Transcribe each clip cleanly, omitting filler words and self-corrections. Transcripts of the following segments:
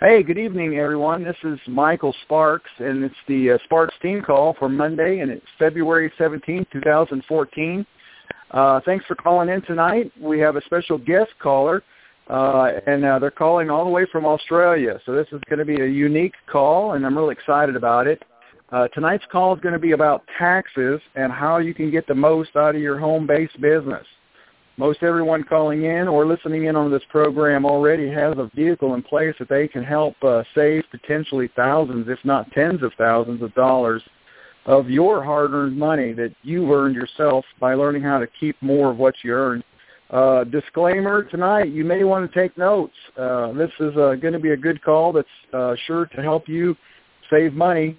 Hey, good evening, everyone. This is Michael Sparks, and it's the Sparks team call for Monday, and it's February 17th, 2014. Thanks for calling in tonight. We have a special guest caller, and they're calling all the way from Australia. So this is going to be a unique call, and I'm really excited about it. Tonight's call is going to be about taxes and how you can get the most out of your home-based business. Most everyone calling in or listening in on this program already has a vehicle in place that they can help save potentially thousands, if not tens of thousands of dollars of your hard-earned money that you earned yourself by learning how to keep more of what you earn. Disclaimer, tonight you may want to take notes. This is going to be a good call that's sure to help you save money.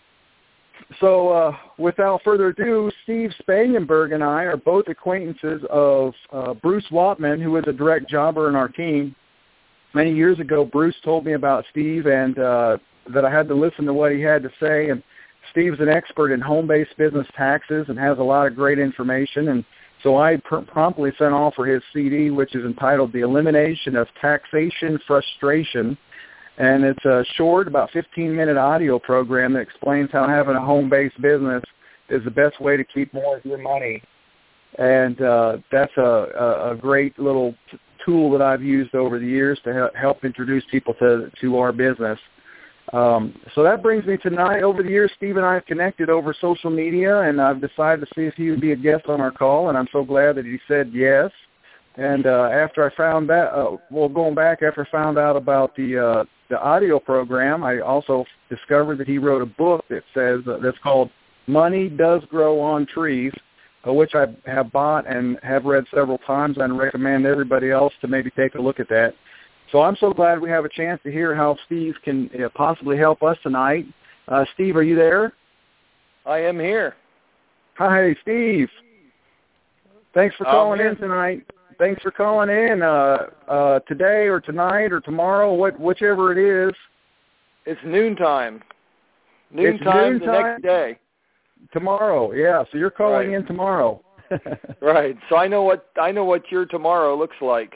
So without further ado, Steve Spangenberg and I are both acquaintances of Bruce Watman, who is a direct jobber in our team. Many years ago, Bruce told me about Steve and that I had to listen to what he had to say. And Steve's an expert in home-based business taxes and has a lot of great information. And so I promptly sent off for his CD, which is entitled The Elimination of Taxation Frustration. And it's a short, about 15-minute audio program that explains how having a home-based business is the best way to keep more of your money. And that's a great little tool that I've used over the years to help introduce people to our business. So that brings me tonight. Over the years, Steve and I have connected over social media, and I've decided to see if he would be a guest on our call, and I'm so glad that he said yes. And after I found that, going back after I found out about the audio program, I also discovered that he wrote a book that says that's called Money Does Grow on Trees, which I have bought and have read several times and recommend everybody else to maybe take a look at that. So I'm so glad we have a chance to hear how Steve can possibly help us tonight. Steve, are you there? I am here. Hi, Steve. Thanks for calling in tonight. Thanks for calling in today or tonight or tomorrow, whichever it is. It's noontime. Noontime the next day. Tomorrow, yeah. So you're calling in tomorrow. Right. So I know what your tomorrow looks like.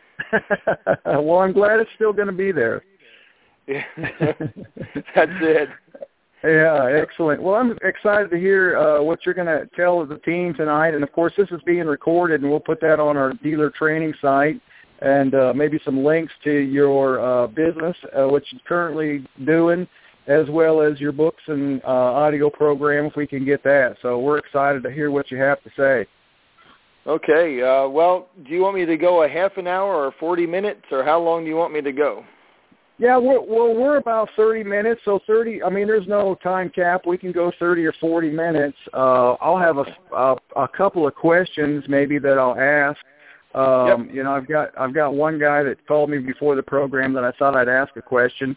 Well, I'm glad it's still going to be there. Yeah. That's it. Yeah, excellent. Well, I'm excited to hear what you're going to tell the team tonight. And, of course, this is being recorded, and we'll put that on our dealer training site and maybe some links to your business, what you're currently doing, as well as your books and audio program, if we can get that. So we're excited to hear what you have to say. Okay. Well, do you want me to go a half an hour or 40 minutes, or how long do you want me to go? Yeah, we're about 30 minutes, so 30. I mean, there's no time cap. We can go 30 or 40 minutes. I'll have a couple of questions maybe that I'll ask. Yep. You know, I've got one guy that called me before the program that I thought I'd ask a question.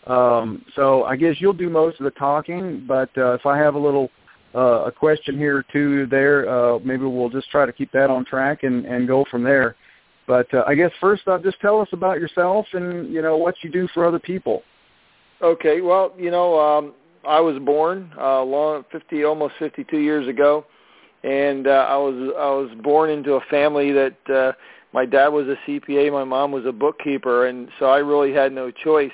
So I guess you'll do most of the talking, but if I have a little a question here or two there, maybe we'll just try to keep that on track and go from there. But I guess first off, just tell us about yourself and, you know, what you do for other people. Okay. Well, you know, I was born almost 52 years ago, and I was born into a family that my dad was a CPA, my mom was a bookkeeper, and so I really had no choice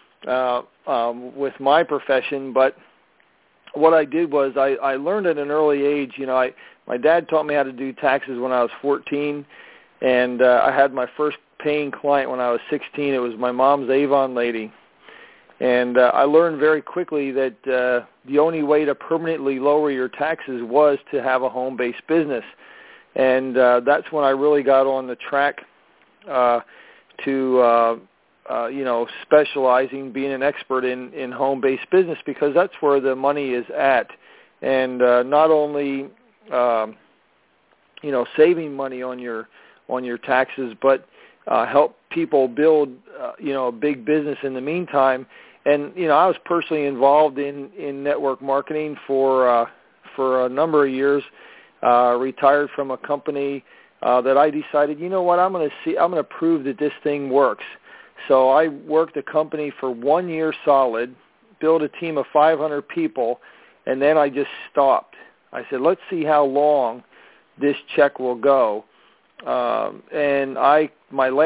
with my profession. But what I did was I learned at an early age. You know, my dad taught me how to do taxes when I was 14. And I had my first paying client when I was 16. It was my mom's Avon lady. And I learned very quickly that the only way to permanently lower your taxes was to have a home-based business. And that's when I really got on the track to specializing, being an expert in home-based business, because that's where the money is at. And not only, saving money on your taxes, but help people build, a big business in the meantime. And, I was personally involved in network marketing for a number of years, retired from a company that I decided, you know what, I'm going to prove that this thing works. So I worked a company for 1 year solid, built a team of 500 people, and then I just stopped. I said, let's see how long this check will go. And my last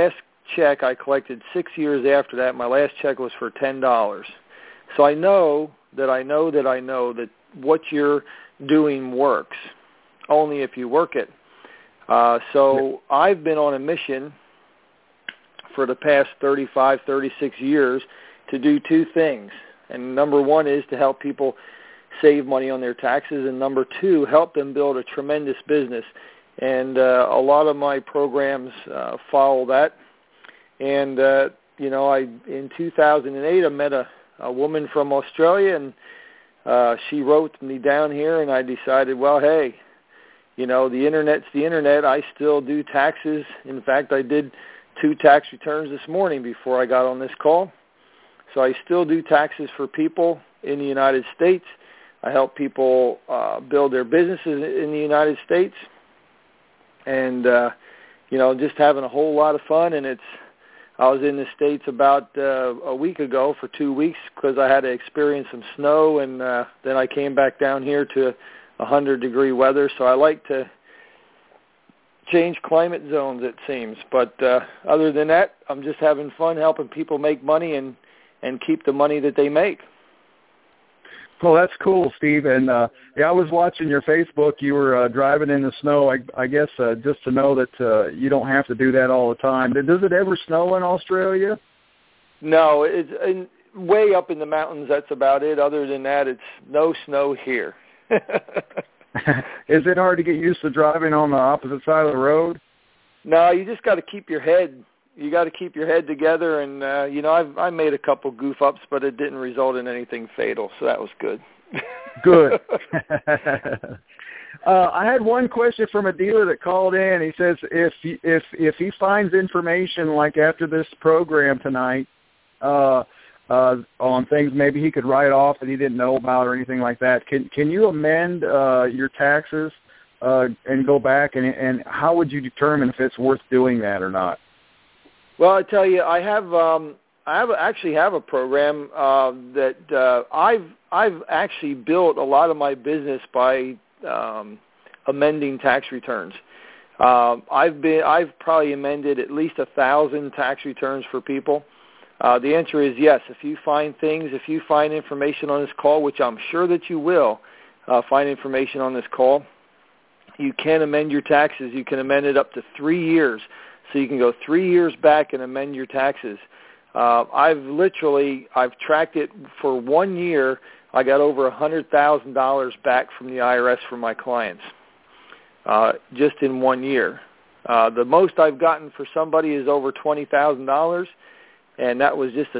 check I collected 6 years after that. My last check was for $10. So I know that what you're doing works, only if you work it. So I've been on a mission for the past 35, 36 years to do two things. And number one is to help people save money on their taxes, and number two, help them build a tremendous business. And a lot of my programs follow that. And, in 2008, I met a woman from Australia, and she wrote me down here, and I decided, well, hey, the Internet's the Internet. I still do taxes. In fact, I did 2 tax returns this morning before I got on this call. So I still do taxes for people in the United States. I help people build their businesses in the United States. And, just having a whole lot of fun. And I was in the States about a week ago for 2 weeks because I had to experience some snow, and then I came back down here to 100-degree weather. So I like to change climate zones, it seems. But other than that, I'm just having fun helping people make money and keep the money that they make. Well, that's cool, Steve. And, I was watching your Facebook. You were driving in the snow, I guess, just to know that you don't have to do that all the time. Does it ever snow in Australia? No, it's way up in the mountains. That's about it. Other than that, it's no snow here. Is it hard to get used to driving on the opposite side of the road? No, you just got to keep your head. You got to keep your head together, and I made a couple goof ups, but it didn't result in anything fatal, so that was good. Good. I had one question from a dealer that called in. He says if he finds information like after this program tonight on things maybe he could write off that he didn't know about or anything like that, can you amend your taxes and go back, and how would you determine if it's worth doing that or not? Well, I tell you, I actually have a program that I've actually built a lot of my business by amending tax returns. I've probably amended at least 1,000 tax returns for people. The answer is yes. If you find information on this call, which I'm sure that you will find information on this call, you can amend your taxes. You can amend it up to 3 years. So you can go 3 years back and amend your taxes. I've tracked it for 1 year. I got over $100,000 back from the IRS for my clients just in 1 year. The most I've gotten for somebody is over $20,000, and that was just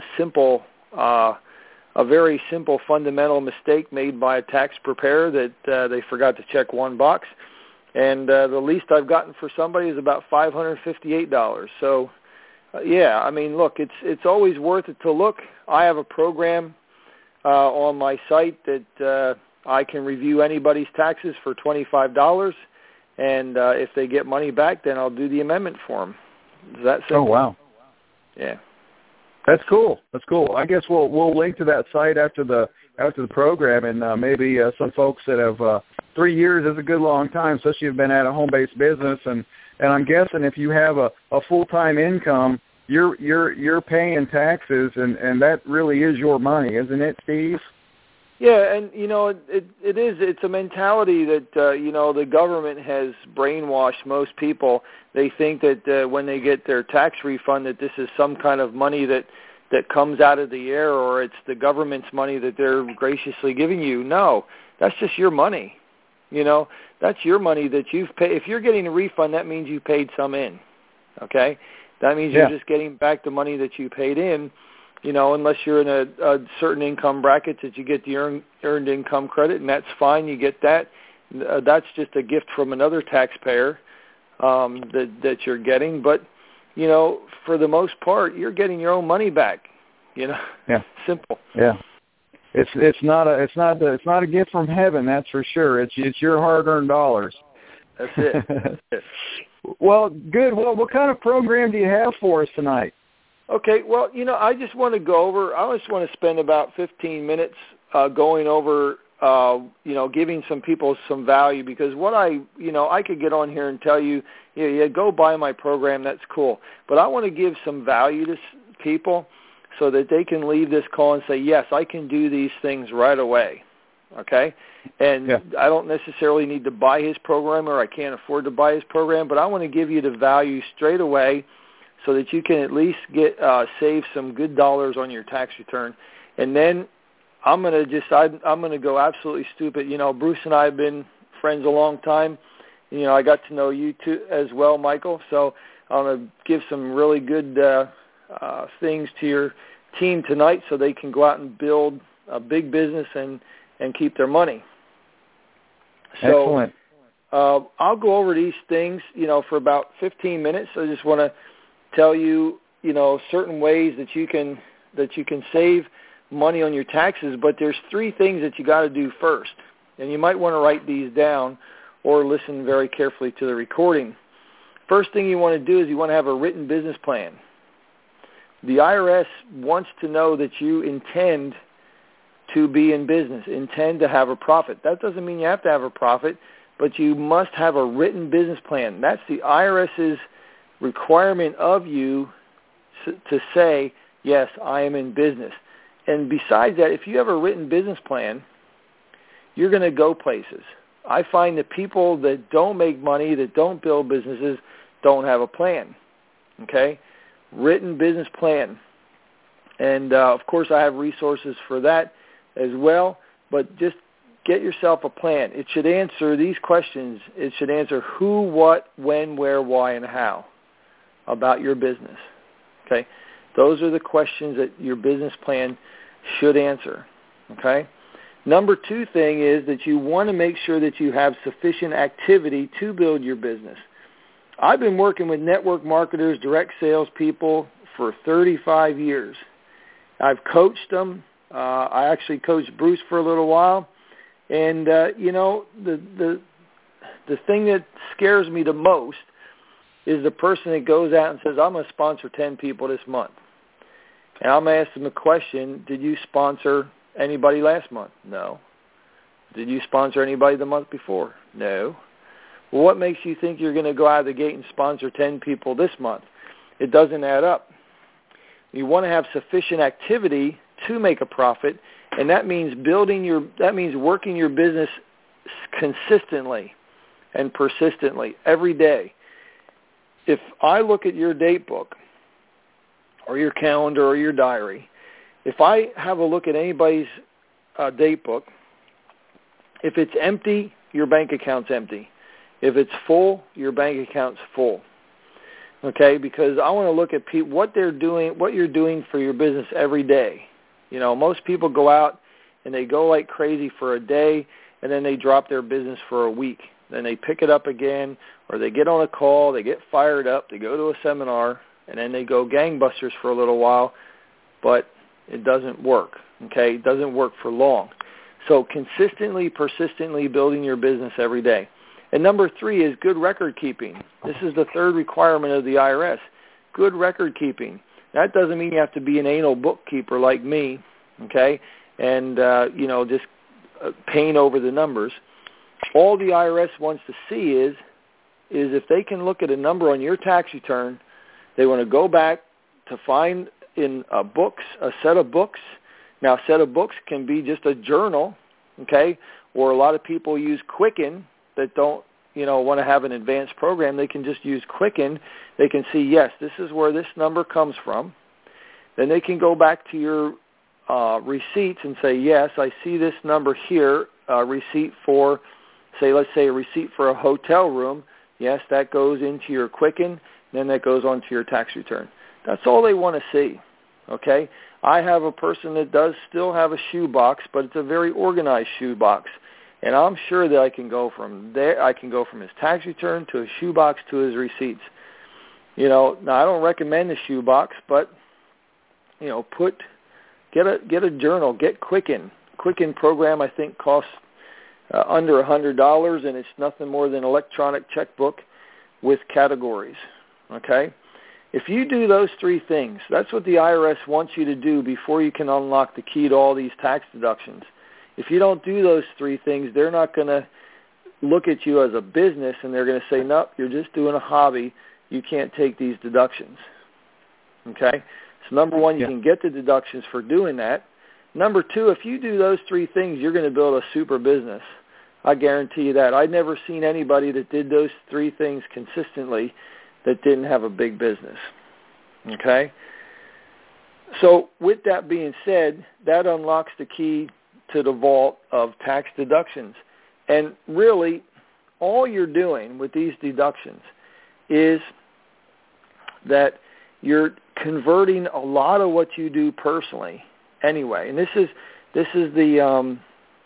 a very simple fundamental mistake made by a tax preparer that they forgot to check one box. And the least I've gotten for somebody is about $558. So, look, it's always worth it to look. I have a program on my site that I can review anybody's taxes for $25, and if they get money back, then I'll do the amendment for them. Is that simple? Oh, wow. Yeah. That's cool. I guess we'll link to that site after the program, and maybe some folks that have 3 years is a good long time, especially if you've been at a home-based business. And I'm guessing if you have a full-time income, you're paying taxes, and that really is your money, isn't it, Steve? Yeah, and it's a mentality that the government has brainwashed most people. They think that when they get their tax refund that this is some kind of money that comes out of the air, or it's the government's money that they're graciously giving you. No, that's just your money. That's your money that you've paid. If you're getting a refund, that means you paid some in. Okay, that means you're just getting back the money that you paid in. Unless you're in a certain income bracket that you get the earned income credit, and that's fine. You get that. That's just a gift from another taxpayer that you're getting. But, for the most part, you're getting your own money back. Yeah. Simple. Yeah. It's not a gift from heaven, that's for sure. It's your hard-earned dollars. That's it. Well, good. Well, what kind of program do you have for us tonight? Okay, well, I just want to spend about 15 minutes going over giving some people some value, because what I could get on here and tell you, yeah, go buy my program, that's cool. But I want to give some value to people so that they can leave this call and say, yes, I can do these things right away, okay? And yeah. I don't necessarily need to buy his program, or I can't afford to buy his program, but I want to give you the value straight away so that you can at least get save some good dollars on your tax return. And then I'm going to go absolutely stupid. Bruce and I have been friends a long time. I got to know you too as well, Michael. So I'm going to give some really good things to your team tonight so they can go out and build a big business and keep their money. Excellent. So I'll go over these things, for about 15 minutes. I just want to tell you, certain ways that you can save money on your taxes, but there's 3 things that you got to do first. And you might want to write these down or listen very carefully to the recording. First thing you want to do is you want to have a written business plan. The IRS wants to know that you intend to be in business, intend to have a profit. That doesn't mean you have to have a profit, but you must have a written business plan. That's the IRS's requirement of you to say, yes, I am in business. And besides that, if you have a written business plan, you're going to go places. I find that people that don't make money, that don't build businesses, don't have a plan, okay? Written business plan. And, of course, I have resources for that as well, but just get yourself a plan. It should answer these questions. It should answer who, what, when, where, why, and how about your business, okay? Those are the questions that your business plan should answer, okay? Number 2 thing is that you want to make sure that you have sufficient activity to build your business. I've been working with network marketers, direct sales people for 35 years. I've coached them. I actually coached Bruce for a little while. And, the thing that scares me the most is the person that goes out and says, I'm going to sponsor 10 people this month. And I'm going to ask them a question, did you sponsor anybody last month? No. Did you sponsor anybody the month before? No. Well, what makes you think you're going to go out of the gate and sponsor 10 people this month? It doesn't add up. You want to have sufficient activity to make a profit, and that means working your business consistently and persistently every day. If I look at your date book or your calendar or your diary, if I have a look at anybody's date book, if it's empty, your bank account's empty. If it's full, your bank account's full. Okay, because I want to look at what you're doing for your business every day. Most people go out and they go like crazy for a day, and then they drop their business for a week. Then they pick it up again, or they get on a call, they get fired up, they go to a seminar, and then they go gangbusters for a little while, but it doesn't work, okay? It doesn't work for long. So consistently, persistently building your business every day. And number 3 is good record keeping. This is the 3rd requirement of the IRS, good record keeping. That doesn't mean you have to be an anal bookkeeper like me, okay, and, just paint over the numbers. All the IRS wants to see is if they can look at a number on your tax return, they want to go back to find in a set of books. Now, a set of books can be just a journal, okay, or a lot of people use Quicken that don't, want to have an advanced program. They can just use Quicken. They can see, yes, this is where this number comes from. Then they can go back to your receipts and say, yes, I see this number here, receipt for, let's say a receipt for a hotel room. Yes, that goes into your Quicken, then that goes onto your tax return. That's all they want to see, okay? I have a person that does still have a shoebox, but it's a very organized shoebox. And I'm sure that I can go from there. I can go from his tax return to a shoebox to his receipts. Now I don't recommend the shoebox, but get a journal, get Quicken. Quicken program I think costs under $100, and it's nothing more than an electronic checkbook with categories. Okay. If you do those 3 things, that's what the IRS wants you to do before you can unlock the key to all these tax deductions. If you don't do those three things, they're not going to look at you as a business, and they're going to say, nope, you're just doing a hobby. You can't take these deductions. Okay? So number one, you can get the deductions for doing that. Number two, if you do those three things, you're going to build a super business. I guarantee you that. I've never seen anybody that did those three things consistently that didn't have a big business. Okay? So with that being said, that unlocks the key to the vault of tax deductions. And really, all you're doing with these deductions is that you're converting a lot of what you do personally anyway. And this is the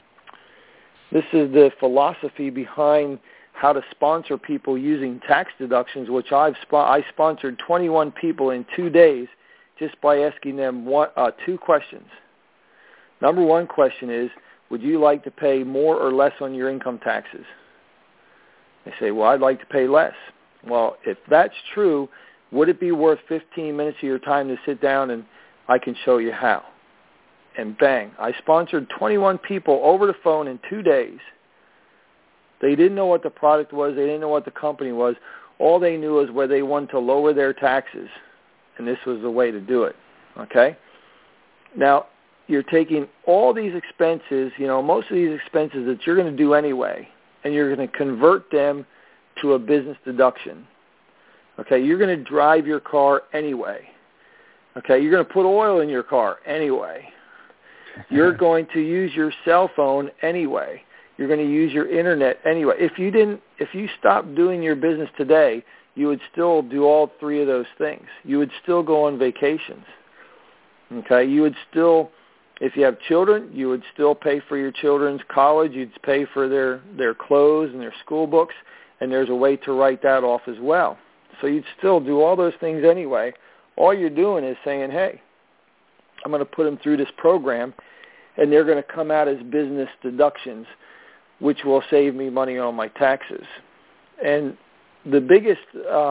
philosophy behind how to sponsor people using tax deductions, which I sponsored 21 people in 2 days just by asking them two questions. Number one question is, would you like to pay more or less on your income taxes? They say, well, I'd like to pay less. Well, if that's true, would it be worth 15 minutes of your time to sit down and I can show you how? And bang, I sponsored 21 people over the phone in 2 days. They didn't know what the product was. They didn't know what the company was. All they knew was where they wanted to lower their taxes, and this was the way to do it. Okay? Now, you're taking all these expenses, most of these expenses that you're going to do anyway, and you're going to convert them to a business deduction. Okay? You're going to drive your car anyway. Okay? You're going to put oil in your car anyway. You're going to use your cell phone anyway. You're going to use your internet anyway. If you stopped doing your business today, you would still do all three of those things. You would still go on vacations. Okay? You would still, if you have children, you would still pay for your children's college. You'd pay for their clothes and their school books, and there's a way to write that off as well. So you'd still do all those things anyway. All you're doing is saying, hey, I'm going to put them through this program, and they're going to come out as business deductions, which will save me money on my taxes. And the biggest,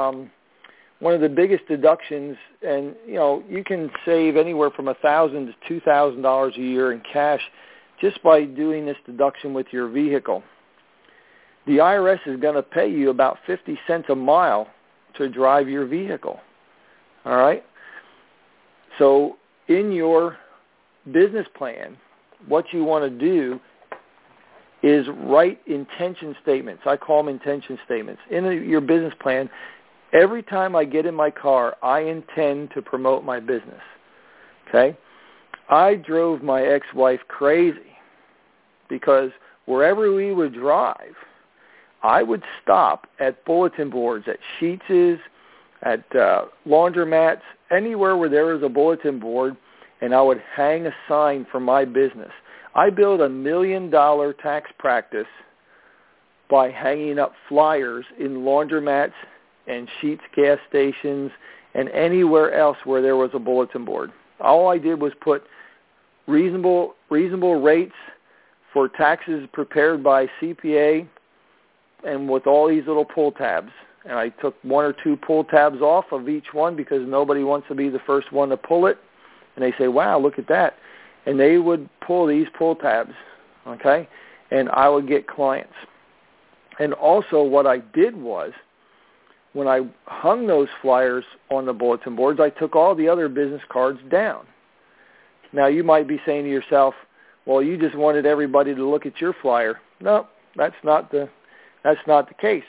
one of the biggest deductions, and you can save anywhere from $1,000 to $2,000 a year in cash just by doing this deduction with your vehicle. The IRS is going to pay you about 50 cents a mile to drive your vehicle. All right? So in your business plan, what you want to do is write intention statements. I call them intention statements. In your business plan, every time I get in my car, I intend to promote my business. Okay? I drove my ex-wife crazy because wherever we would drive, I would stop at bulletin boards, at Sheetz', at laundromats, anywhere where there was a bulletin board, and I would hang a sign for my business. I built $1 million tax practice by hanging up flyers in laundromats and Sheetz gas stations and anywhere else where there was a bulletin board. All I did was put reasonable rates for taxes prepared by CPA and with all these little pull tabs. And I took one or two pull tabs off of each one because nobody wants to be the first one to pull it. And they say, wow, look at that. And they would pull these pull tabs, okay? And I would get clients. And also what I did was, when I hung those flyers on the bulletin boards, I took all the other business cards down. Now, you might be saying to yourself, well, you just wanted everybody to look at your flyer. No, that's not the case.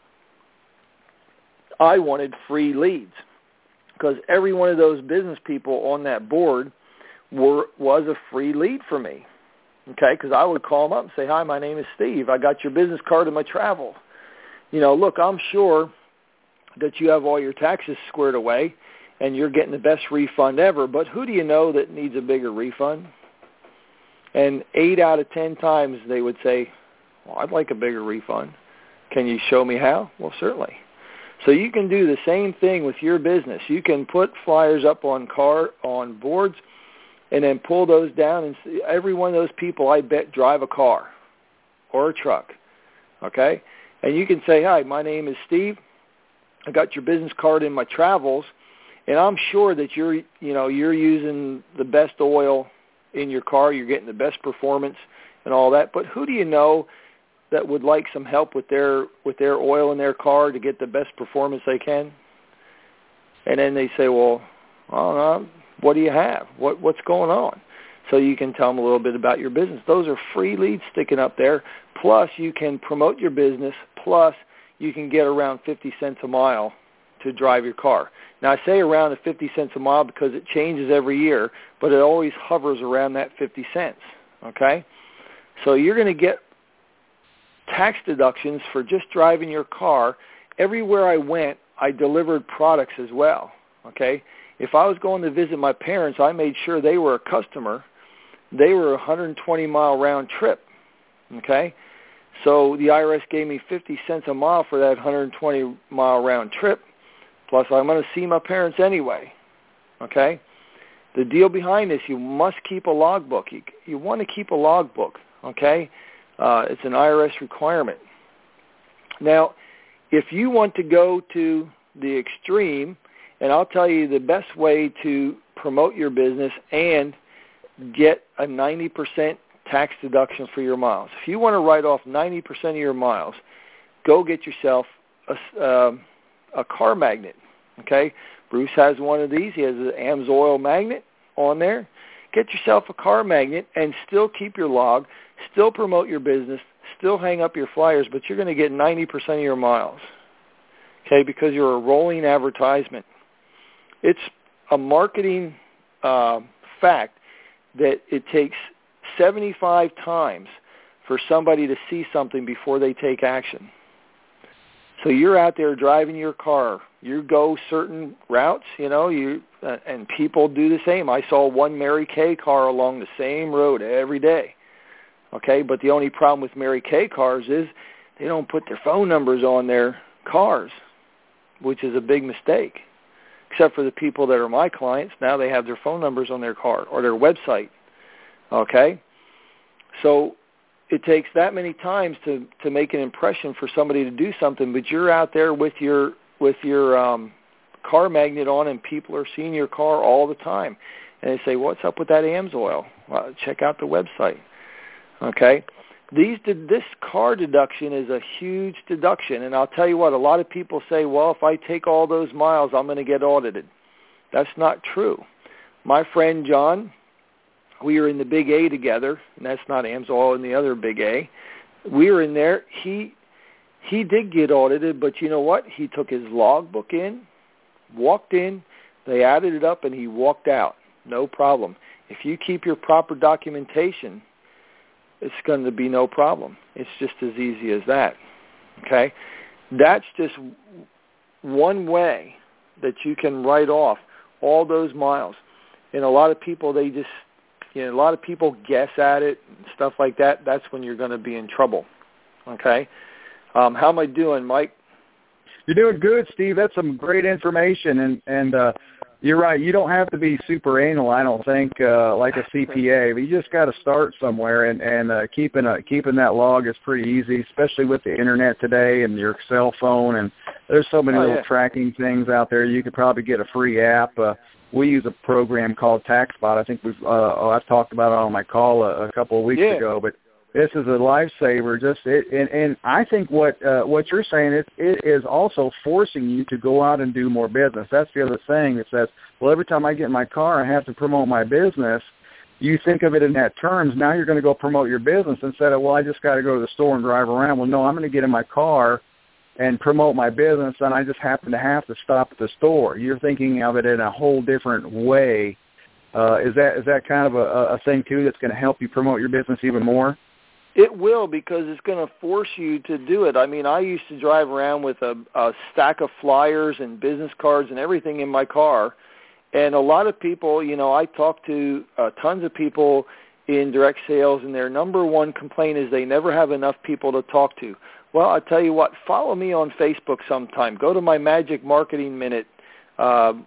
I wanted free leads because every one of those business people on that board was a free lead for me, okay? Because I would call them up and say, hi, my name is Steve. I got your business card in my travel. Look, I'm sure that you have all your taxes squared away and you're getting the best refund ever, but who do you know that needs a bigger refund? And 8 out of 10 times they would say, well, I'd like a bigger refund. Can you show me how? Well, certainly. So you can do the same thing with your business. You can put flyers up on boards and then pull those down, and see every one of those people, I bet, drive a car or a truck, okay? And you can say, hi, my name is Steve. I got your business card in my travels, and I'm sure that you're using the best oil in your car. You're getting the best performance and all that. But who do you know that would like some help with their oil in their car to get the best performance they can? And then they say, well, I don't know, what do you have? What's going on? So you can tell them a little bit about your business. Those are free leads sticking up there. Plus, you can promote your business. Plus, you can get around 50 cents a mile to drive your car. Now, I say around the 50 cents a mile because it changes every year, but it always hovers around that 50 cents, okay? So you're going to get tax deductions for just driving your car. Everywhere I went, I delivered products as well, okay? If I was going to visit my parents, I made sure they were a customer. They were a 120-mile round trip, okay? So the IRS gave me 50 cents a mile for that 120-mile round trip, plus I'm going to see my parents anyway, okay? The deal behind this, you must keep a logbook. You want to keep a logbook, okay? It's an IRS requirement. Now, if you want to go to the extreme, and I'll tell you the best way to promote your business and get a 90% tax deduction for your miles. If you want to write off 90% of your miles, go get yourself a car magnet, okay? Bruce has one of these. He has an AMSOIL magnet on there. Get yourself a car magnet and still keep your log, still promote your business, still hang up your flyers, but you're going to get 90% of your miles, okay, because you're a rolling advertisement. It's a marketing fact that it takes 75 times for somebody to see something before they take action. So you're out there driving your car. You go certain routes, and people do the same. I saw one Mary Kay car along the same road every day. Okay, but the only problem with Mary Kay cars is they don't put their phone numbers on their cars, which is a big mistake. Except for the people that are my clients, now they have their phone numbers on their car or their website. Okay? So it takes that many times to make an impression for somebody to do something, but you're out there with your car magnet on, and people are seeing your car all the time. And they say, what's up with that AMSOIL? Well, check out the website. Okay? This car deduction is a huge deduction, and I'll tell you what, a lot of people say, well, if I take all those miles, I'm going to get audited. That's not true. My friend John, we were in the Big A together, and that's not AMSOIL and the other Big A. We were in there. He did get audited, but you know what? He took his logbook in, walked in, they added it up, and he walked out. No problem. If you keep your proper documentation, it's going to be no problem. It's just as easy as that, okay? That's just one way that you can write off all those miles. And a lot of people, a lot of people guess at it and stuff like that. That's when you're going to be in trouble, okay? How am I doing, Mike? You're doing good, Steve. That's some great information, and you're right. You don't have to be super anal, I don't think, like a CPA. But you just got to start somewhere, and keeping that log is pretty easy, especially with the internet today and your cell phone. And there's so many little tracking things out there. You could probably get a free app. We use a program called TaxBot. I think I've talked about it on my call a couple of weeks ago, but this is a lifesaver. And I think what you're saying is it is also forcing you to go out and do more business. That's the other thing that says, well, every time I get in my car, I have to promote my business. You think of it in that terms. Now you're going to go promote your business instead of, well, I just got to go to the store and drive around. Well, no, I'm going to get in my car and promote my business, and I just happen to have to stop at the store. You're thinking of it in a whole different way. Is that kind of a thing, too, that's going to help you promote your business even more? It will, because it's going to force you to do it. I mean, I used to drive around with a stack of flyers and business cards and everything in my car, and a lot of people, I talk to tons of people in direct sales, and their number one complaint is they never have enough people to talk to. Well, I tell you what, follow me on Facebook sometime. Go to my Magic Marketing Minute fan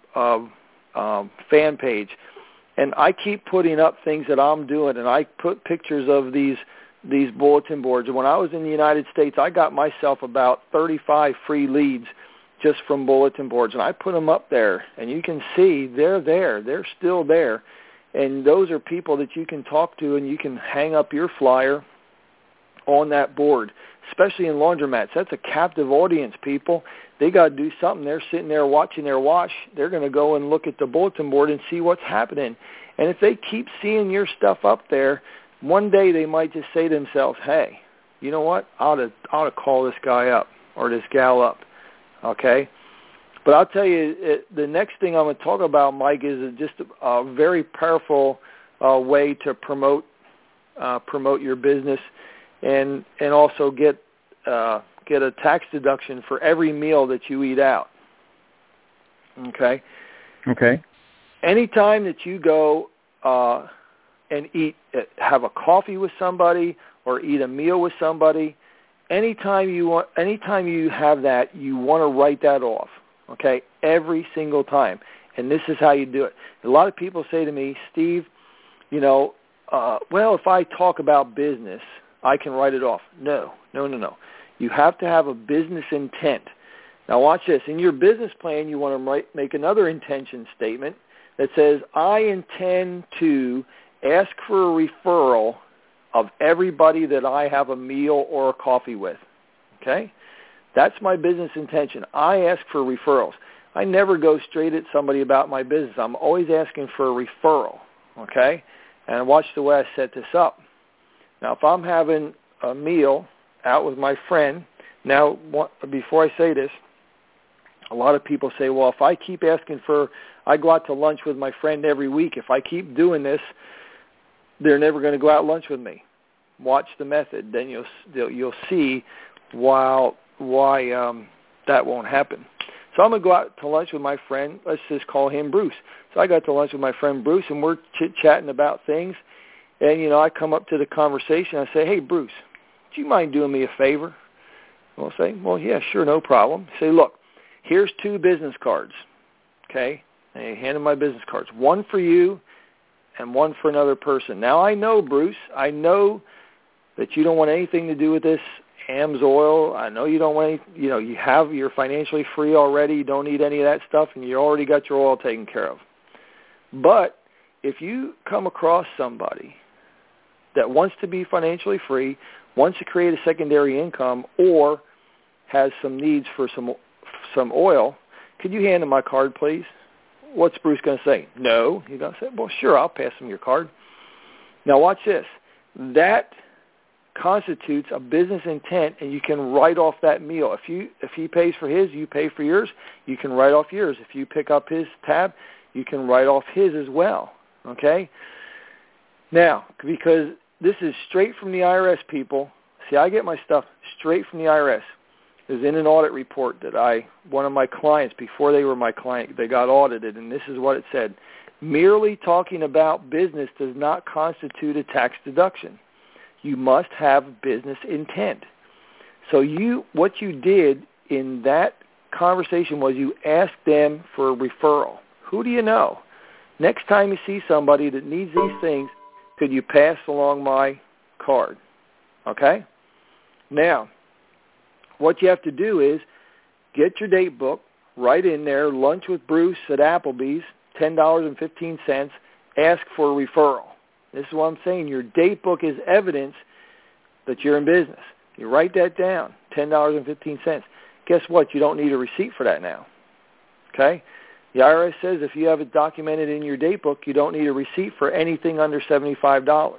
page, and I keep putting up things that I'm doing, and I put pictures of these bulletin boards. And when I was in the United States, I got myself about 35 free leads just from bulletin boards, and I put them up there, and you can see they're there. They're still there. And those are people that you can talk to, and you can hang up your flyer on that board, especially in laundromats. That's a captive audience, people. They got to do something. They're sitting there watching their watch. They're going to go and look at the bulletin board and see what's happening. And if they keep seeing your stuff up there, one day they might just say to themselves, hey, you know what? I ought to call this guy up or this gal up, okay? But I'll tell you, the next thing I'm going to talk about, Mike, is just a very powerful way to promote your business and also get a tax deduction for every meal that you eat out. Okay? Okay. Anytime that you go and have a coffee with somebody or eat a meal with somebody, anytime you have that, you want to write that off. Okay? Every single time. And this is how you do it. A lot of people say to me, Steve, well, if I talk about business, I can write it off. No. You have to have a business intent. Now watch this. In your business plan, you want to make another intention statement that says, I intend to ask for a referral of everybody that I have a meal or a coffee with. Okay? That's my business intention. I ask for referrals. I never go straight at somebody about my business. I'm always asking for a referral. Okay? And watch the way I set this up. Now, if I'm having a meal out with my friend, now, before I say this, a lot of people say, well, if I keep asking I go out to lunch with my friend every week. If I keep doing this, they're never going to go out lunch with me. Watch the method. Then you'll see why that won't happen. So I'm going to go out to lunch with my friend. Let's just call him Bruce. So I got to lunch with my friend Bruce, and we're chit-chatting about things. And, I come up to the conversation. I say, hey, Bruce, do you mind doing me a favor? I'll say, well, yeah, sure, no problem. I say, look, here's 2 business cards, okay? And I hand him my business cards, one for you and one for another person. Now, I know, Bruce, I know that you don't want anything to do with this AMSOIL. I know you don't want any, you're financially free already. You don't need any of that stuff, and you already got your oil taken care of. But if you come across somebody that wants to be financially free, wants to create a secondary income, or has some needs for some oil, could you hand him my card, please? What's Bruce going to say? No. He's going to say, well, sure, I'll pass him your card. Now watch this. That constitutes a business intent, and you can write off that meal. If he pays for his, you pay for yours, you can write off yours. If you pick up his tab, you can write off his as well. Okay? Now, because this is straight from the IRS, people. See, I get my stuff straight from the IRS. It was in an audit report that one of my clients, before they were my client, they got audited, and this is what it said. Merely talking about business does not constitute a tax deduction. You must have business intent. So what you did in that conversation was you asked them for a referral. Who do you know? Next time you see somebody that needs these things, could you pass along my card? Okay? Now, what you have to do is get your date book, write in there, lunch with Bruce at Applebee's, $10.15, ask for a referral. This is what I'm saying. Your date book is evidence that you're in business. You write that down, $10.15. Guess what? You don't need a receipt for that now. Okay? The IRS says if you have it documented in your date book, you don't need a receipt for anything under $75.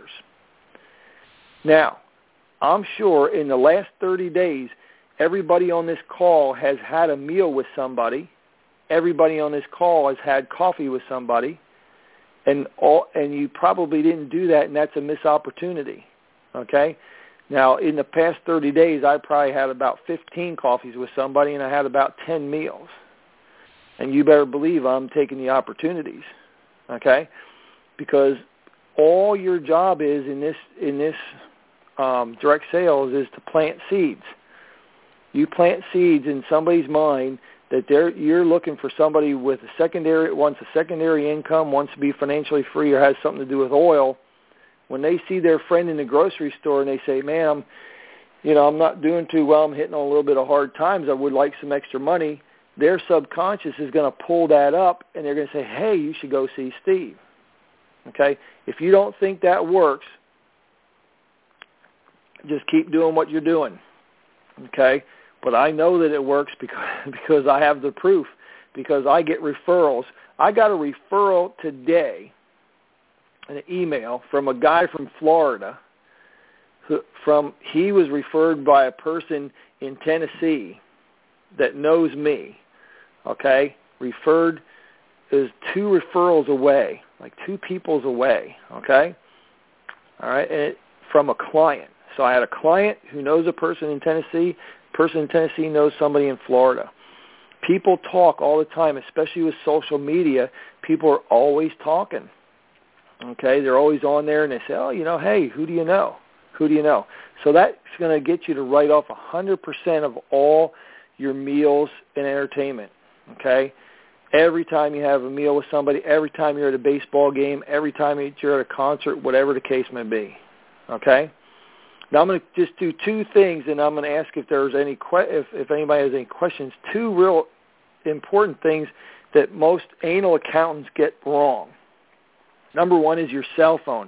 Now, I'm sure in the last 30 days, everybody on this call has had a meal with somebody. Everybody on this call has had coffee with somebody. And you probably didn't do that, and that's a missed opportunity. Okay? Now, in the past 30 days, I probably had about 15 coffees with somebody, and I had about 10 meals. And you better believe I'm taking the opportunities, okay? Because all your job is in this direct sales is to plant seeds. You plant seeds in somebody's mind that you're looking for somebody with wants a secondary income, wants to be financially free, or has something to do with oil. When they see their friend in the grocery store and they say, "Man, I'm not doing too well. I'm hitting on a little bit of hard times. I would like some extra money." Their subconscious is going to pull that up, and they're going to say, hey, you should go see Steve. Okay? If you don't think that works, just keep doing what you're doing. Okay? But I know that it works because I have the proof, because I get referrals. I got a referral today, an email from a guy from Florida. He was referred by a person in Tennessee that knows me. Okay? Referred is 2 referrals away, like 2 peoples away. Okay? All right? And from a client. So I had a client who knows a person in Tennessee. Person in Tennessee knows somebody in Florida. People talk all the time, especially with social media. People are always talking. Okay? They're always on there, and they say, oh, hey, who do you know? Who do you know? So that's going to get you to write off 100% of all your meals and entertainment. Okay? Every time you have a meal with somebody, every time you're at a baseball game, every time you're at a concert, whatever the case may be. Okay? Now I'm going to just do 2 things, and I'm going to ask if there's any if anybody has any questions. 2 real important things that most anal accountants get wrong. Number 1 is your cell phone.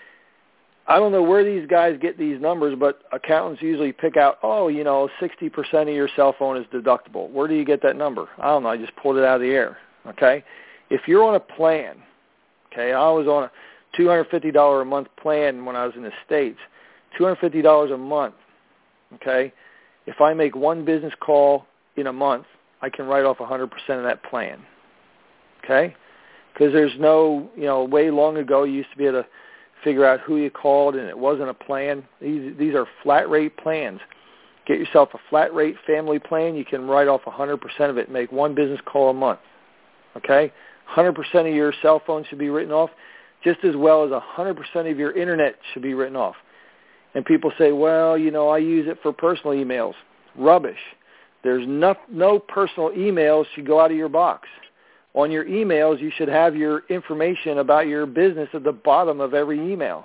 I don't know where these guys get these numbers, but accountants usually pick out, 60% of your cell phone is deductible. Where do you get that number? I don't know. I just pulled it out of the air. Okay? If you're on a plan, okay, I was on a $250 a month plan when I was in the States. $250 a month, okay? If I make 1 business call in a month, I can write off 100% of that plan, okay? Because there's no, way long ago you used to be able to figure out who you called and it wasn't a plan. These are flat rate plans. Get yourself a flat rate family plan. You can write off 100% of it and make 1 business call a month, okay? 100% of your cell phone should be written off, just as well as 100% of your internet should be written off. And people say, well, I use it for personal emails. Rubbish. There's no personal emails should go out of your box. On your emails, you should have your information about your business at the bottom of every email.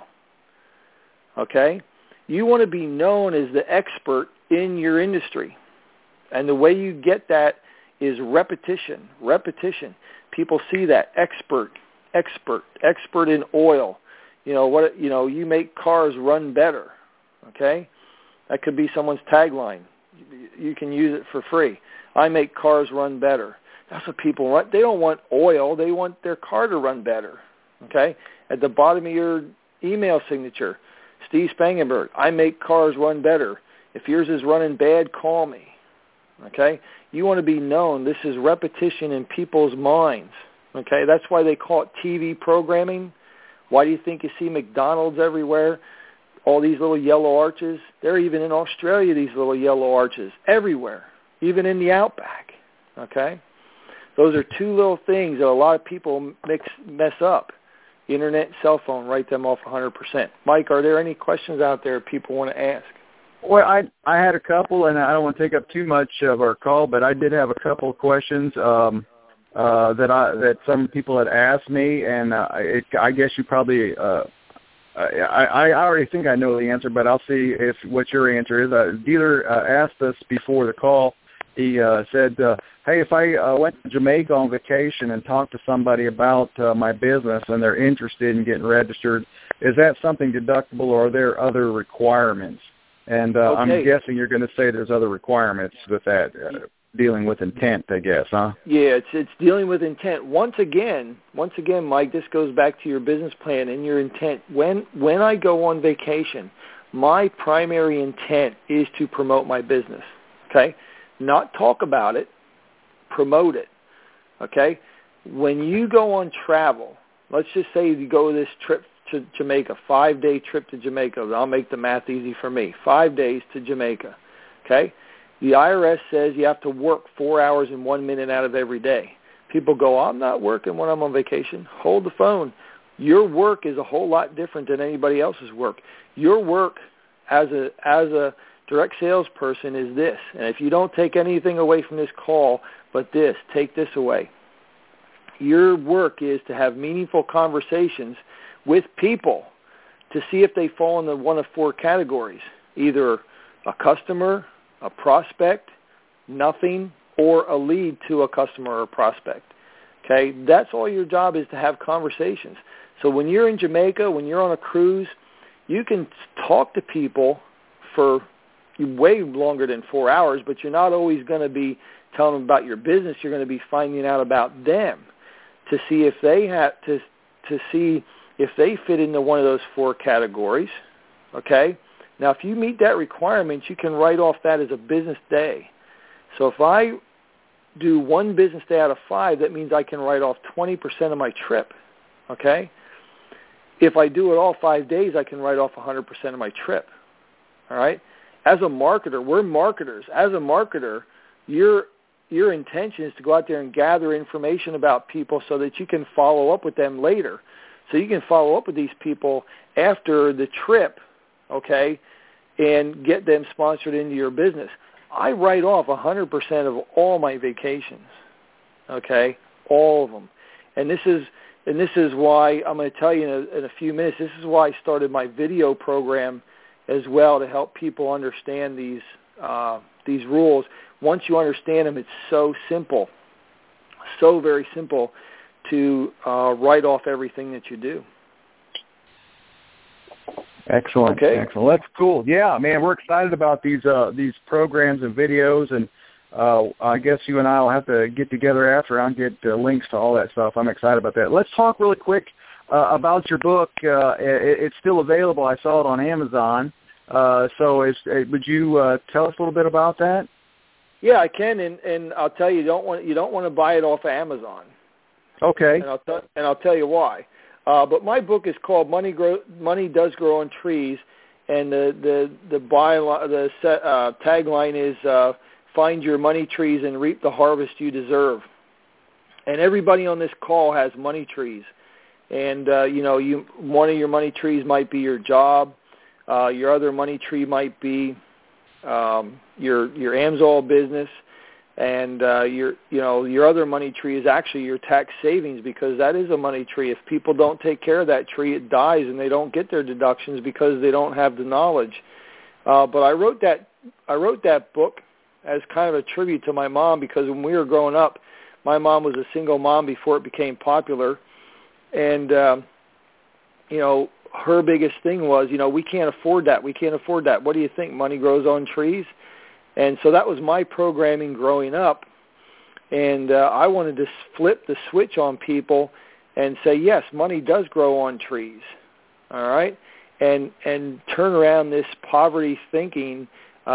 Okay? You want to be known as the expert in your industry. And the way you get that is repetition. Repetition. People see that. Expert in oil. You make cars run better. Okay? That could be someone's tagline. You can use it for free. I make cars run better. That's what people want. They don't want oil. They want their car to run better. Okay? At the bottom of your email signature, Steve Spangenberg, I make cars run better. If yours is running bad, call me. Okay? You want to be known. This is repetition in people's minds. Okay? That's why they call it TV programming. Why do you think you see McDonald's everywhere? All these little yellow arches. They're even in Australia, these little yellow arches. Everywhere. Even in the outback. Okay? Those are 2 little things that a lot of people mess up. Internet, cell phone, write them off 100%. Mike, are there any questions out there people want to ask? Well, I had a couple, and I don't want to take up too much of our call, but I did have a couple of questions that some people had asked me, and I guess you probably I already think I know the answer, but I'll see what your answer is. A dealer asked us before the call. He said, hey, if I went to Jamaica on vacation and talked to somebody about my business and they're interested in getting registered, is that something deductible, or are there other requirements? And okay. I'm guessing you're going to say there's other requirements with that, dealing with intent, I guess, huh? Yeah, it's dealing with intent. Once again, Mike, this goes back to your business plan and your intent. When I go on vacation, my primary intent is to promote my business, okay? Not talk about it, promote it, okay? When you go on travel, let's just say you go this trip to Jamaica, 5-day trip to Jamaica. I'll make the math easy for me. 5 days to Jamaica, okay? The IRS says you have to work 4 hours and 1 minute out of every day. People go, I'm not working when I'm on vacation. Hold the phone. Your work is a whole lot different than anybody else's work. Your work as a direct salesperson is this. And if you don't take anything away from this call but this, take this away. Your work is to have meaningful conversations with people to see if they fall into one of 4 categories, either a customer, a prospect, nothing, or a lead to a customer or prospect. Okay, that's all your job is, to have conversations. So when you're in Jamaica, when you're on a cruise, you can talk to people for way longer than 4 hours, but you're not always going to be telling them about your business. You're going to be finding out about them to see if they have to see if they fit into one of those 4 categories. Okay. Now, if you meet that requirement, you can write off that as a business day. So if I do 1 business day out of 5, that means I can write off 20% of my trip. Okay. If I do it all 5 days, I can write off 100% of my trip. All right. As a marketer, we're marketers. As a marketer, your intention is to go out there and gather information about people so that you can follow up with them later. So you can follow up with these people after the trip, okay, and get them sponsored into your business. I write off 100% of all my vacations, okay, all of them. And this is why I'm going to tell you in a few minutes. This is why I started my video program as well, to help people understand these rules. Once you understand them, it's so simple, so very simple to write off everything that you do. Excellent. Okay. Excellent. That's cool. Yeah, man, we're excited about these programs and videos, and I guess you and I will have to get together after and get links to all that stuff. I'm excited about that. Let's talk really quick about your book. It's still available. I saw it on Amazon. So would you tell us a little bit about that? Yeah, I can, and I'll tell you, you don't want to buy it off of Amazon. Okay. And I'll tell you why. But my book is called Money Does Grow on Trees, and the tagline is find your money trees and reap the harvest you deserve. And everybody on this call has money trees, and one of your money trees might be your job. Your other money tree might be your AMSOIL business, and your other money tree is actually your tax savings, because that is a money tree. If people don't take care of that tree, it dies, and they don't get their deductions because they don't have the knowledge. But I wrote that book as kind of a tribute to my mom, because when we were growing up, my mom was a single mom before it became popular, and her biggest thing was, we can't afford that. We can't afford that. What do you think? Money grows on trees? And so that was my programming growing up. And I wanted to flip the switch on people and say, yes, money does grow on trees. All right? And turn around this poverty thinking,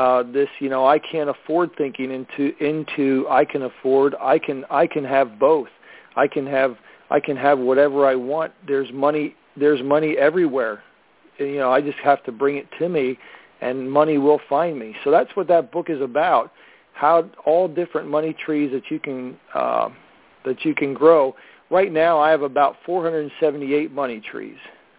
I can't afford thinking into I can afford, I can have both. I can have whatever I want. There's money everywhere. I just have to bring it to me, and money will find me. So that's what that book is about, how all different money trees that you can grow. Right now I have about 478 money trees.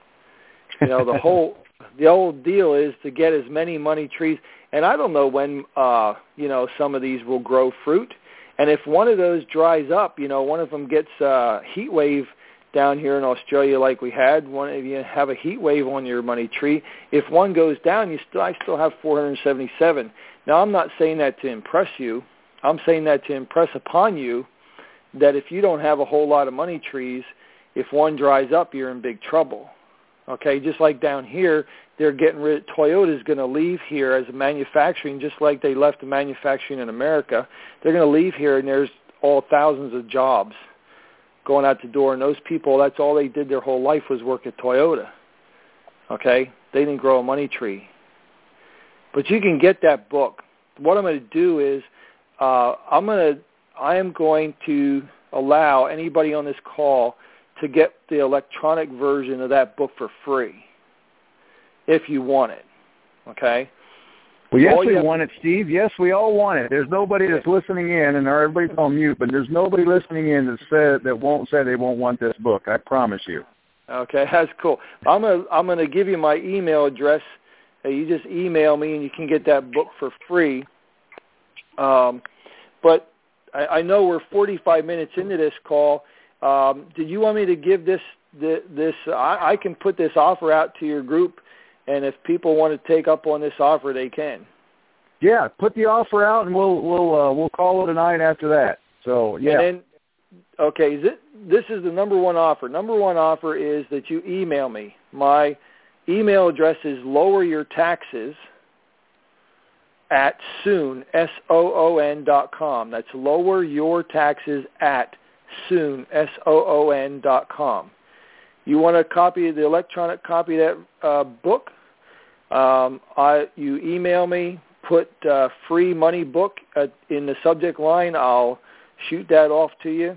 The whole deal is to get as many money trees, and I don't know when some of these will grow fruit. And if one of those dries up, one of them gets a heat wave down here in Australia like we had, if you have a heat wave on your money tree, if one goes down, I still have 477. Now, I'm not saying that to impress you. I'm saying that to impress upon you that if you don't have a whole lot of money trees, if one dries up, you're in big trouble. Okay, just like down here, they're getting rid. Toyota's going to leave here as a manufacturing, just like they left the manufacturing in America. They're going to leave here, and there's all thousands of jobs going out the door, and those people, that's all they did their whole life was work at Toyota. Okay? They didn't grow a money tree. But you can get that book. What I'm going to do is I am going to allow anybody on this call to get the electronic version of that book for free if you want it. Okay? Well, yes, we want it, Steve. Yes, we all want it. There's nobody that's listening in, and everybody's on mute, but there's nobody listening in that won't say they won't want this book. I promise you. Okay, that's cool. I'm gonna give you my email address. You just email me, and you can get that book for free. But I know we're 45 minutes into this call. Did you want me to give this? I can put this offer out to your group. And if people want to take up on this offer, they can. Yeah, put the offer out, and we'll call it a night after that. So yeah. And then Okay, this is the number one offer. Number one offer is that you email me. My email address is loweryourtaxes@soon, SOON.com. That's loweryourtaxes@soon, SOON.com. You want a copy of the electronic copy of that book? You email me, put free money book in the subject line. I'll shoot that off to you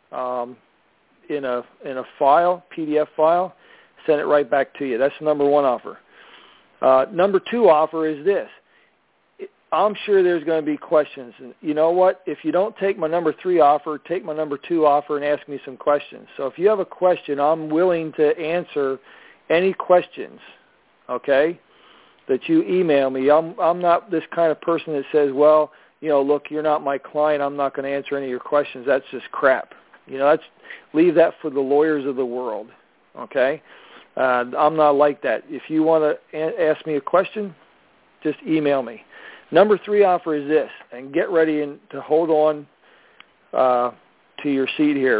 in a file, PDF file, send it right back to you. That's the number one offer. Number two offer is this. I'm sure there's going to be questions. And you know what? If you don't take my number three offer, take my number two offer and ask me some questions. So if you have a question, I'm willing to answer any questions, okay, that you email me. I'm not this kind of person that says, well, look, you're not my client. I'm not going to answer any of your questions. That's just crap. Leave that for the lawyers of the world, okay? I'm not like that. If you want to ask me a question, just email me. Number three offer is this, and get ready to hold on to your seat here.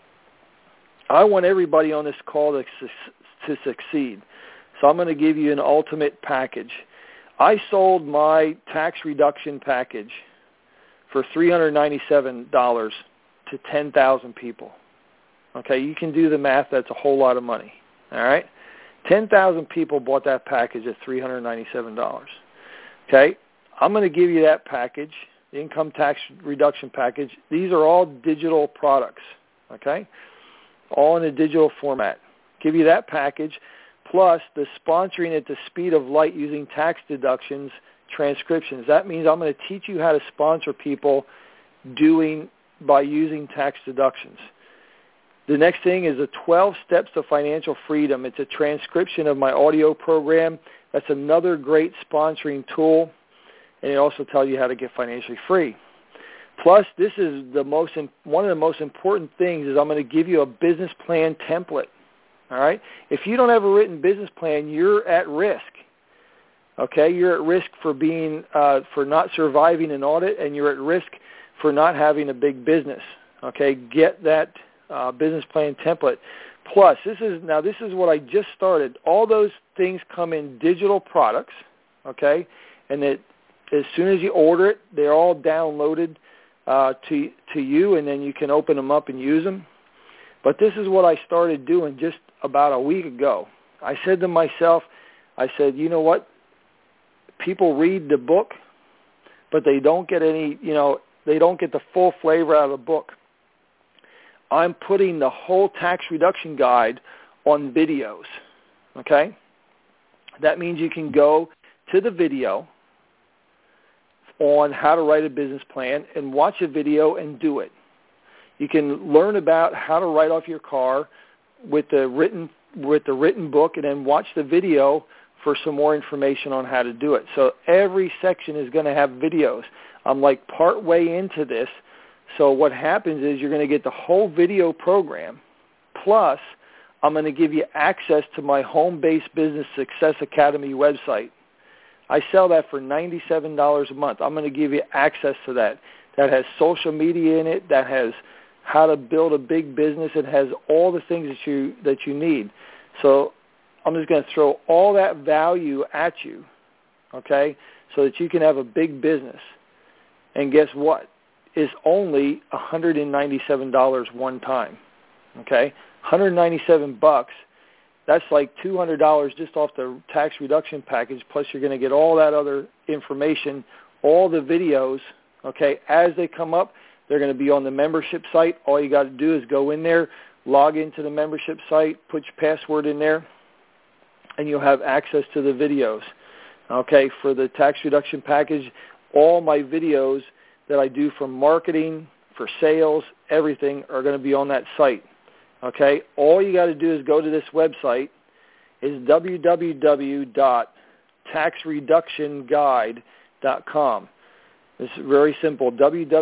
I want everybody on this call to succeed, so I'm going to give you an ultimate package. I sold my tax reduction package for $397 to 10,000 people. Okay, you can do the math. That's a whole lot of money. All right, 10,000 people bought that package at $397. Okay, I'm going to give you that package, the income tax reduction package. These are all digital products, okay, all in a digital format. Give you that package, plus the sponsoring at the speed of light using tax deductions transcriptions. That means I'm going to teach you how to sponsor people by using tax deductions. The next thing is the 12 Steps to Financial Freedom. It's a transcription of my audio program. That's another great sponsoring tool, and it also tells you how to get financially free. Plus, this is one of the most important things is I'm going to give you a business plan template. All right? If you don't have a written business plan, you're at risk. Okay? You're at risk for for not surviving an audit, and you're at risk for not having a big business. Okay? Get that business plan template. Plus, this is what I just started. All those things come in digital products. Okay? And as soon as you order it, they're all downloaded to you, and then you can open them up and use them. But this is what I started doing just about a week ago. I said to myself, you know what? People read the book, but they don't get they don't get the full flavor out of the book. I'm putting the whole tax reduction guide on videos, okay? That means you can go to the video on how to write a business plan and watch a video and do it. You can learn about how to write off your car with the written book, and then watch the video for some more information on how to do it. So every section is going to have videos. I'm like part way into this. So what happens is you're going to get the whole video program, plus I'm going to give you access to my home-based Business Success Academy website. I sell that for $97 a month. I'm going to give you access to that. That has social media in it, that has how to build a big business. It has all the things that you need. So I'm just going to throw all that value at you, okay, so that you can have a big business. And guess what? It's only $197 one time, okay? $197. That's like $200 just off the tax reduction package, plus you're going to get all that other information, all the videos, okay, as they come up. They're going to be on the membership site. All you got to do is go in there, log into the membership site, put your password in there, and you'll have access to the videos. Okay, for the tax reduction package, all my videos that I do for marketing, for sales, everything are going to be on that site. Okay, all you got to do is go to this website. Is www.taxreductionguide.com. It's very simple,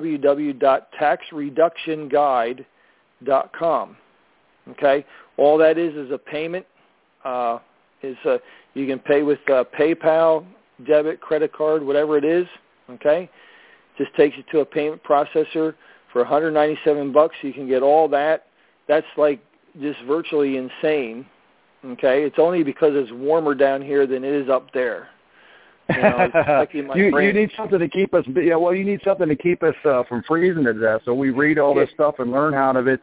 www.taxreductionguide.com. Okay? All that is a payment. You can pay with PayPal, debit, credit card, whatever it is. Okay? Just takes you to a payment processor for for $197, you can get all that. That's like just virtually insane. Okay, it's only because it's warmer down here than it is up there. You know, you need something to keep us. Yeah, well, you need something to keep us from freezing to death. So we read all this stuff and learn out of it.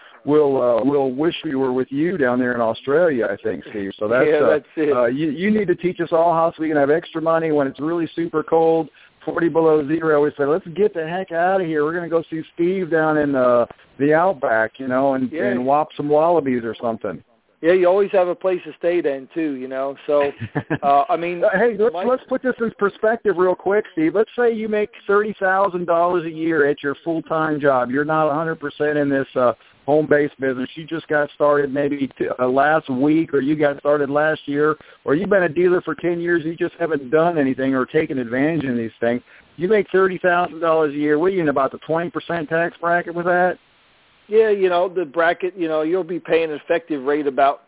We'll wish we were with you down there in Australia, I think, Steve. So that's it. You need to teach us all how so we can have extra money when it's really super cold, 40 below zero. We say, let's get the heck out of here. We're going to go see Steve down in the outback, you know, and whop some wallabies or something. Yeah, you always have a place to stay then too, you know. So, I mean, hey, let's put this in perspective real quick, Steve. Let's say you make $30,000 a year at your full-time job. You're not 100% in this home-based business. You just got started maybe last week, or you got started last year, or you've been a dealer for 10 years. You just haven't done anything or taken advantage of these things. You make $30,000 a year. What are you in, about the 20% tax bracket with that? Yeah, you know, the bracket, you know, you'll be paying an effective rate about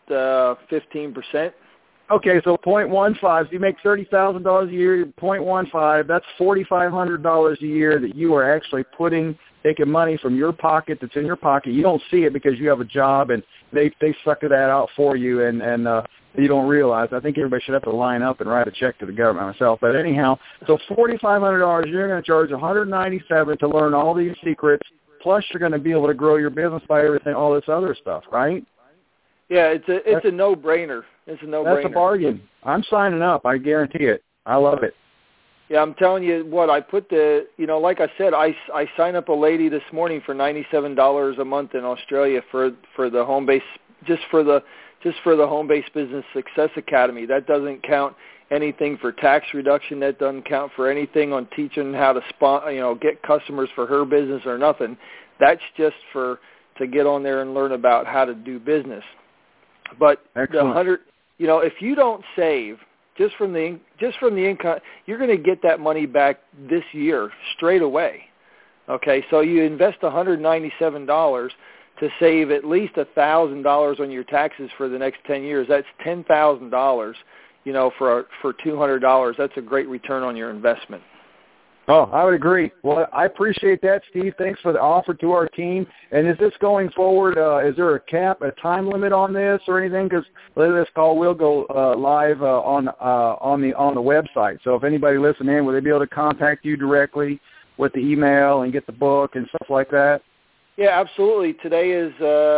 15%. Okay, so 0.15. So you make $30,000 a year, 0.15. That's $4,500 a year that you are actually taking money from your pocket that's in your pocket. You don't see it because you have a job, and they sucker that out for you, and you don't realize. I think everybody should have to line up and write a check to the government myself. But anyhow, so $4,500, you're going to charge $197 to learn all these secrets. Plus, you're going to be able to grow your business by everything, all this other stuff, right? Yeah, it's a no-brainer. It's a no-brainer. That's a bargain. I'm signing up. I guarantee it. I love it. Yeah, I'm telling you what, I put like I said, I signed up a lady this morning for $97 a month in Australia for the home base, just for the Home-Based Business Success Academy. That doesn't count anything for tax reduction. That doesn't count for anything on teaching how to get customers for her business or nothing. That's just to get on there and learn about how to do business. But Excellent. if you don't save just from the income, you're going to get that money back this year straight away. Okay, so you invest $197 to save at least $1,000 on your taxes for the next 10 years. That's $10,000. You know, for $200, that's a great return on your investment. Oh, I would agree. Well, I appreciate that, Steve. Thanks for the offer to our team. And is this going forward? Is there a time limit on this or anything? Because this call will go live on the website. So if anybody listening in, will they be able to contact you directly with the email and get the book and stuff like that? Yeah, absolutely. Today's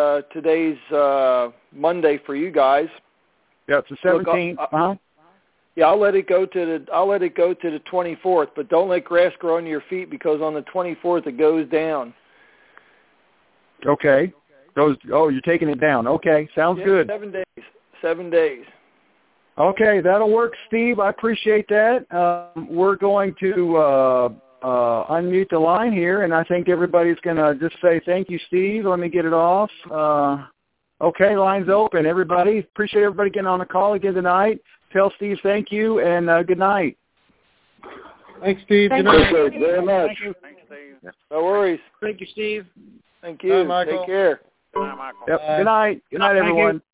Monday for you guys. Yeah, it's the 17th. Yeah, I'll let it go to the 24th, but don't let grass grow under your feet because on the 24th it goes down. Okay. You're taking it down. Okay, sounds good. 7 days. 7 days. Okay, that'll work, Steve. I appreciate that. We're going to unmute the line here, and I think everybody's going to just say thank you, Steve. Let me get it off. Okay, line's open. Everybody, appreciate everybody getting on the call again tonight. Tell Steve thank you, and good night. Thanks, Steve. Good night. Thank you very much. Thanks, Steve. No worries. Thank you, Steve. Thank you. Bye, Michael. Take care. Bye, Michael. Yep. Good night. Good night, everyone.